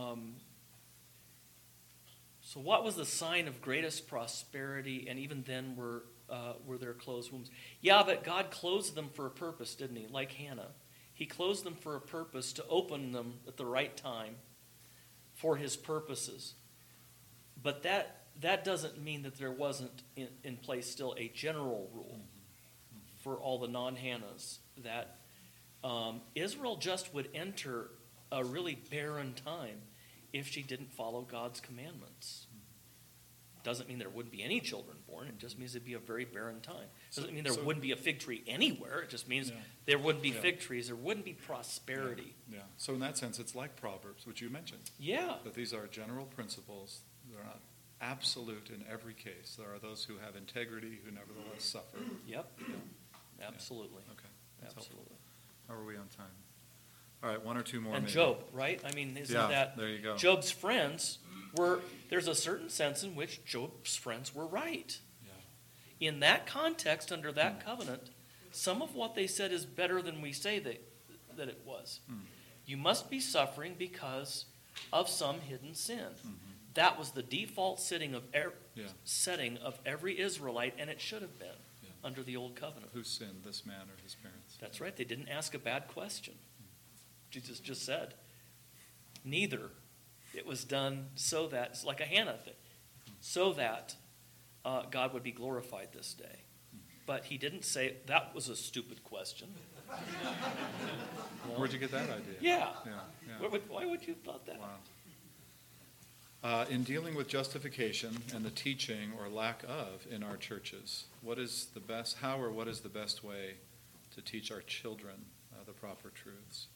B: so what was the sign of greatest prosperity? And even then were there closed wombs? Yeah, but God closed them for a purpose, didn't he? Like Hannah. He closed them for a purpose, to open them at the right time for his purposes. But that doesn't mean that there wasn't in place still a general rule for all the non-Hannahs, that Israel just would enter a really barren time if she didn't follow God's commandments. Doesn't mean there wouldn't be any children born. It just means it'd be a very barren time. Doesn't mean there wouldn't be a fig tree anywhere. It just means there wouldn't be fig trees. There wouldn't be prosperity.
A: Yeah. So in that sense, it's like Proverbs, which you mentioned.
B: Yeah.
A: That these are general principles. They're not absolute in every case. There are those who have integrity who nevertheless suffer.
B: Yep. Absolutely.
A: Okay. That's
B: Absolutely.
A: Helpful. How are we on time? All right, one or two more.
B: And
A: maybe.
B: Job, right? I mean, isn't that
A: there you go.
B: Job's friends there's a certain sense in which Job's friends were right. Yeah. In that context, under that covenant, some of what they said is better than we say that it was. You must be suffering because of some hidden sin. That was the default setting of every Israelite, and it should have been under the old covenant.
A: Who sinned, this man or his parents?
B: That's right. They didn't ask a bad question. Jesus just said, neither. It was done so that, it's like a Hannah thing, so that God would be glorified this day. But he didn't say, that was a stupid question.
A: Where'd you get that idea?
B: Yeah. Why would you have thought that?
A: Wow. In dealing with justification and the teaching or lack of in our churches, what is the best way to teach our children the proper truths?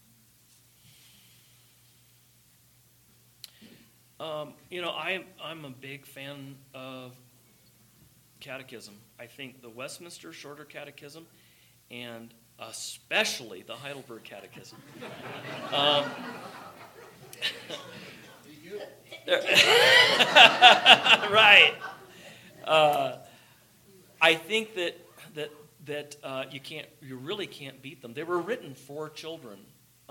B: I'm a big fan of catechism. I think the Westminster Shorter Catechism and especially the Heidelberg Catechism. Right. I think that you really can't beat them. They were written for children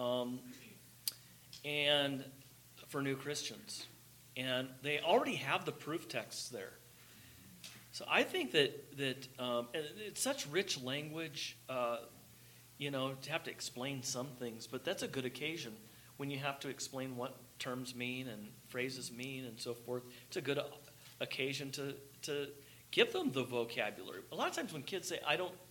B: and for new Christians, and they already have the proof texts there. So I think that it's such rich language, to have to explain some things, but that's a good occasion when you have to explain what terms mean and phrases mean and so forth. It's a good occasion to give them the vocabulary. A lot of times when kids say,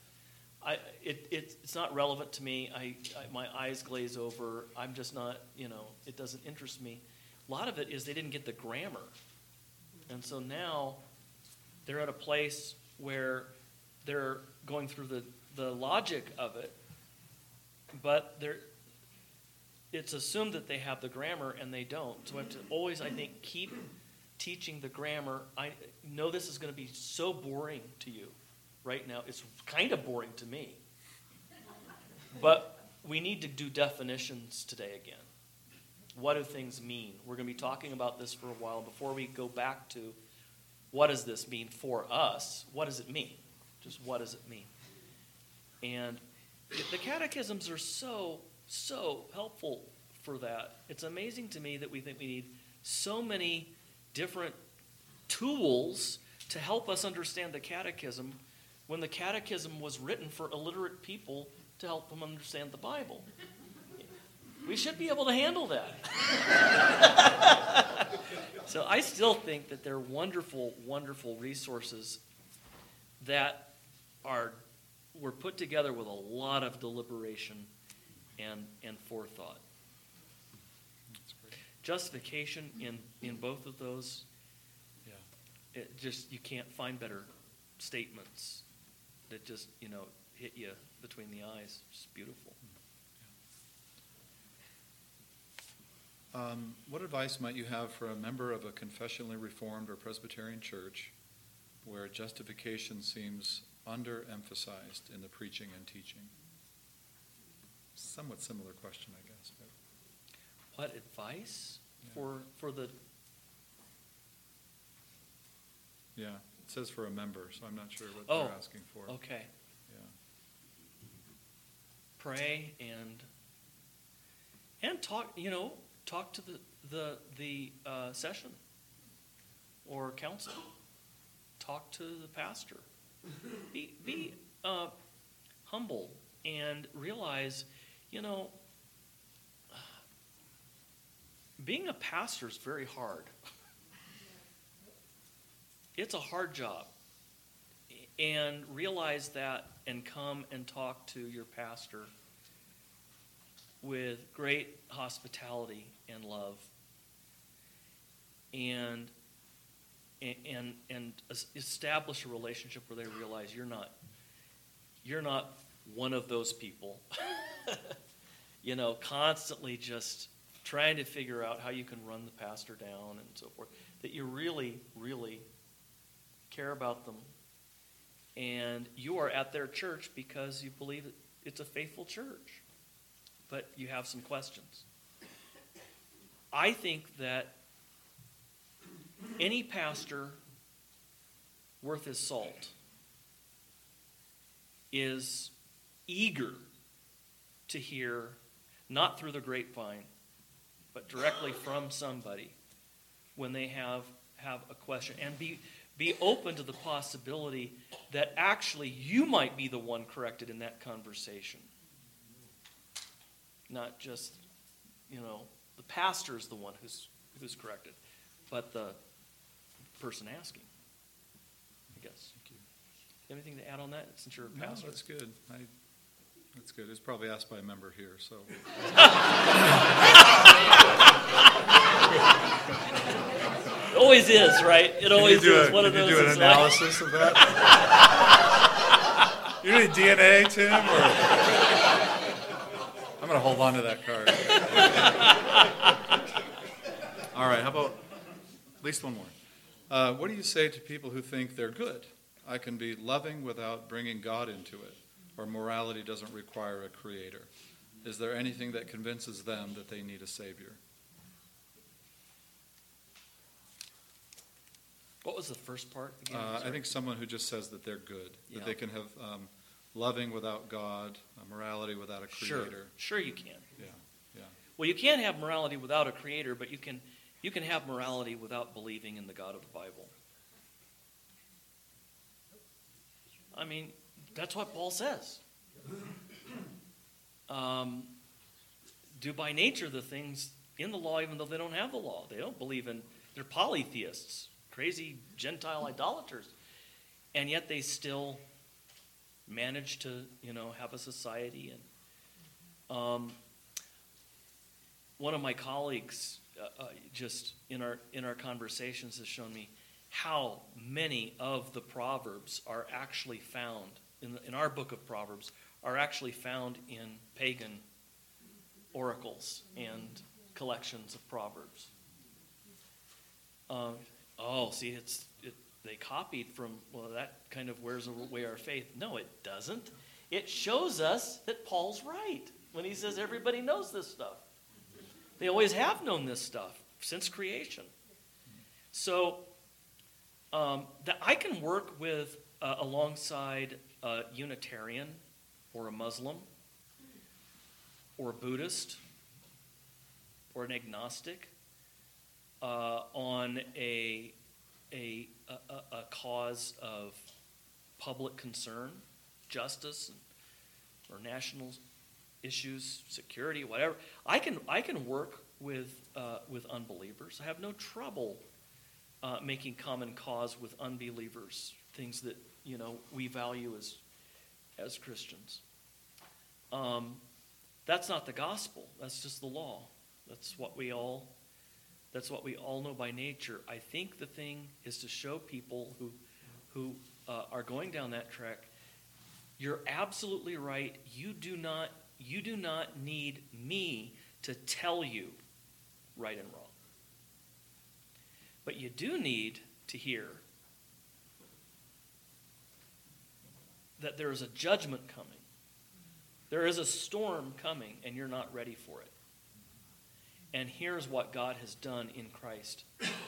B: it's not relevant to me, my eyes glaze over, I'm just not, it doesn't interest me. a lot of it is they didn't get the grammar. And so now they're at a place where they're going through the logic of it, but it's assumed that they have the grammar and they don't. So we have to always, I think, keep teaching the grammar. I know this is going to be so boring to you right now. It's kind of boring to me. But we need to do definitions today again. What do things mean? We're going to be talking about this for a while before we go back to what does this mean for us? What does it mean? Just what does it mean? And the catechisms are so helpful for that. It's amazing to me that we think we need so many different tools to help us understand the catechism when the catechism was written for illiterate people to help them understand the Bible. We should be able to handle that. So I still think that they're wonderful, wonderful resources that were put together with a lot of deliberation and forethought.
A: That's great.
B: Justification in both of those,
A: Yeah.
B: it just, you can't find better statements that just, hit you between the eyes. It's beautiful.
A: What advice might you have for a member of a confessionally reformed or Presbyterian church where justification seems underemphasized in the preaching and teaching? Somewhat similar question, I guess. But
B: What advice
A: Yeah.
B: for the...
A: yeah, it says for a member, so I'm not sure what
B: Oh,
A: they're asking for.
B: Okay.
A: Yeah.
B: Pray and talk, talk to the session or council. Talk to the pastor. Be humble and realize, being a pastor is very hard. It's a hard job. And realize that and come and talk to your pastor with great hospitality and love, and establish a relationship where they realize you're not one of those people, constantly just trying to figure out how you can run the pastor down and so forth. That you really, really care about them, and you are at their church because you believe it's a faithful church. But you have some questions. I think that any pastor worth his salt is eager to hear, not through the grapevine, but directly from somebody when they have a question. And be open to the possibility that actually you might be the one corrected in that conversation. Not just, the pastor is the one who's corrected, but the person asking, I guess.
A: Thank you.
B: Anything to add on that since you're a pastor?
A: No, that's good. That's good. It's probably asked by a member here, so.
B: It always is, right? It always is. One of those.
A: Can you do an analysis of that? You need DNA, Tim? I'm going to hold on to that card. All right, how about at least one more? What do you say to people who think they're good? I can be loving without bringing God into it, or morality doesn't require a creator. Is there anything that convinces them that they need a savior?
B: What was the first part again?
A: I think someone who just says that they're good, that they can have loving without God, morality without a creator.
B: Sure you can.
A: Yeah.
B: Well, you can't have morality without a creator, but you can have morality without believing in the God of the Bible. I mean, that's what Paul says. Do by nature the things in the law, even though they don't have the law. They don't believe in, they're polytheists, crazy Gentile idolaters. And yet they still manage to, have a society. And one of my colleagues just in our conversations has shown me how many of the Proverbs are actually found in our book of Proverbs are actually found in pagan oracles and collections of Proverbs. They copied from, well, that kind of wears away our faith. No, it doesn't. It shows us that Paul's right when he says everybody knows this stuff. They always have known this stuff since creation. So that I can work with alongside a Unitarian or a Muslim or a Buddhist or an agnostic on a cause of public concern, justice, or national issues, security, whatever. I can work with unbelievers. I have no trouble making common cause with unbelievers, things that we value as Christians. That's not the gospel. That's just the law. That's what we all know by nature. I think the thing is to show people who are going down that track. You're absolutely right. You do not need me to tell you right and wrong. But you do need to hear that there is a judgment coming. There is a storm coming, and you're not ready for it. And here's what God has done in Christ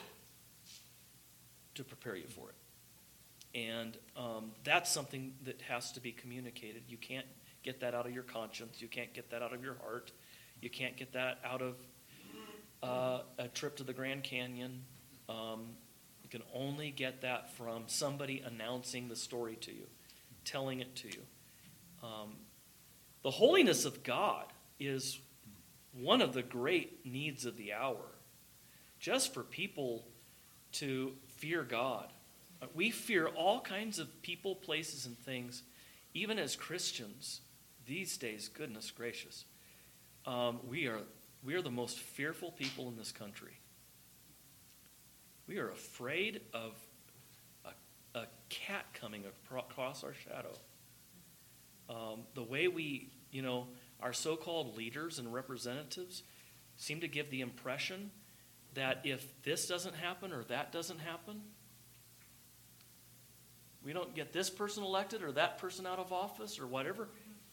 B: to prepare you for it. And that's something that has to be communicated. You can't get that out of your conscience. You can't get that out of your heart. You can't get that out of a trip to the Grand Canyon. You can only get that from somebody announcing the story to you, telling it to you. The holiness of God is one of the great needs of the hour. Just for people to fear God. We fear all kinds of people, places, and things, even as Christians these days. Goodness gracious, we are the most fearful people in this country. We are afraid of a cat coming across our shadow. The way we, our so-called leaders and representatives seem to give the impression that if this doesn't happen or that doesn't happen, we don't get this person elected or that person out of office or whatever,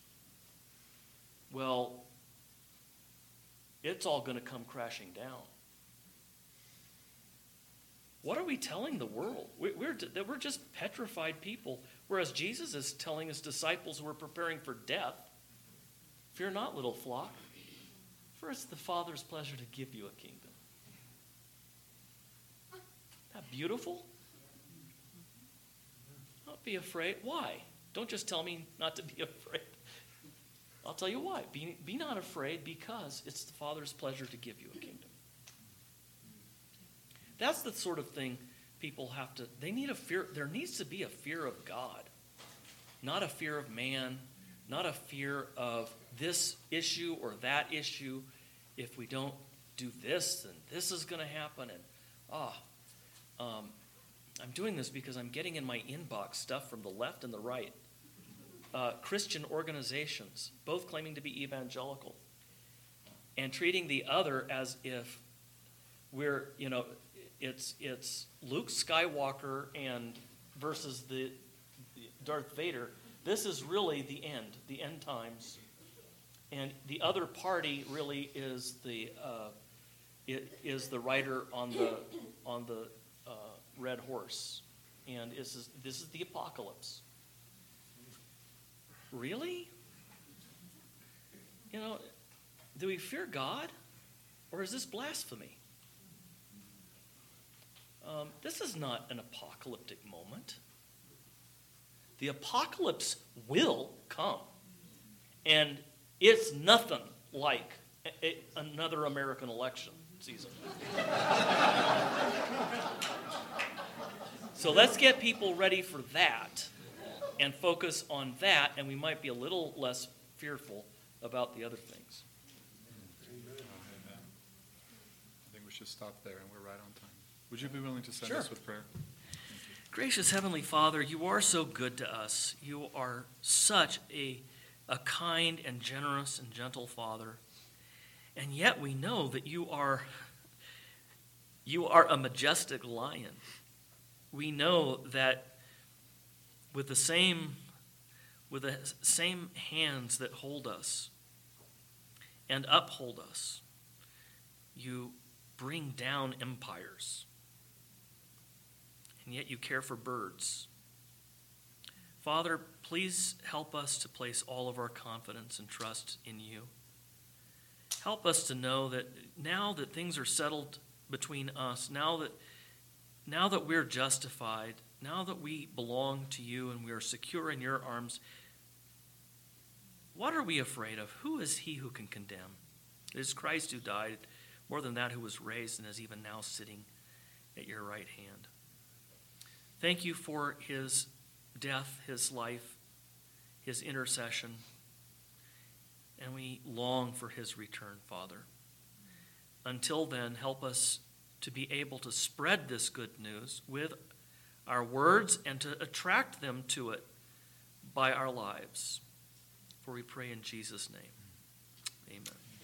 B: well, it's all going to come crashing down. What are we telling the world? We're just petrified people, whereas Jesus is telling his disciples who are preparing for death, fear not, little flock, for it's the Father's pleasure to give you a kingdom. Isn't that beautiful? Don't be afraid. Why? Don't just tell me not to be afraid. I'll tell you why. Be not afraid, because it's the Father's pleasure to give you a kingdom. That's the sort of thing people have to, they need a fear. There needs to be a fear of God, not a fear of man, not a fear of this issue or that issue. If we don't do this, then this is going to happen. And I'm doing this because I'm getting in my inbox stuff from the left and the right. Christian organizations, both claiming to be evangelical, and treating the other as if we're, it's Luke Skywalker and versus the Darth Vader. This is really the end times, and the other party really is the rider on the red horse, and this is the apocalypse. Really? Do we fear God, or is this blasphemy? This is not an apocalyptic moment. The apocalypse will come, and it's nothing like another American election season. So let's get people ready for that and focus on that, and we might be a little less fearful about the other things.
A: I think we should stop there, and we're right on time. Would you be willing to send
B: Sure.
A: us with prayer?
B: Gracious Heavenly Father, you are so good to us. You are such a kind and generous and gentle Father. And yet we know that you are a majestic lion. We know that with the same hands that hold us and uphold us, you bring down empires. And yet you care for birds. Father, please help us to place all of our confidence and trust in you. Help us to know that now that things are settled between us, now that we're justified, now that we belong to you and we are secure in your arms, what are we afraid of? Who is he who can condemn? It is Christ who died, more than that, who was raised and is even now sitting at your right hand. Thank you for his death, his life, his intercession, and we long for his return, Father. Until then, help us to be able to spread this good news with our words and to attract them to it by our lives. For we pray in Jesus' name. Amen.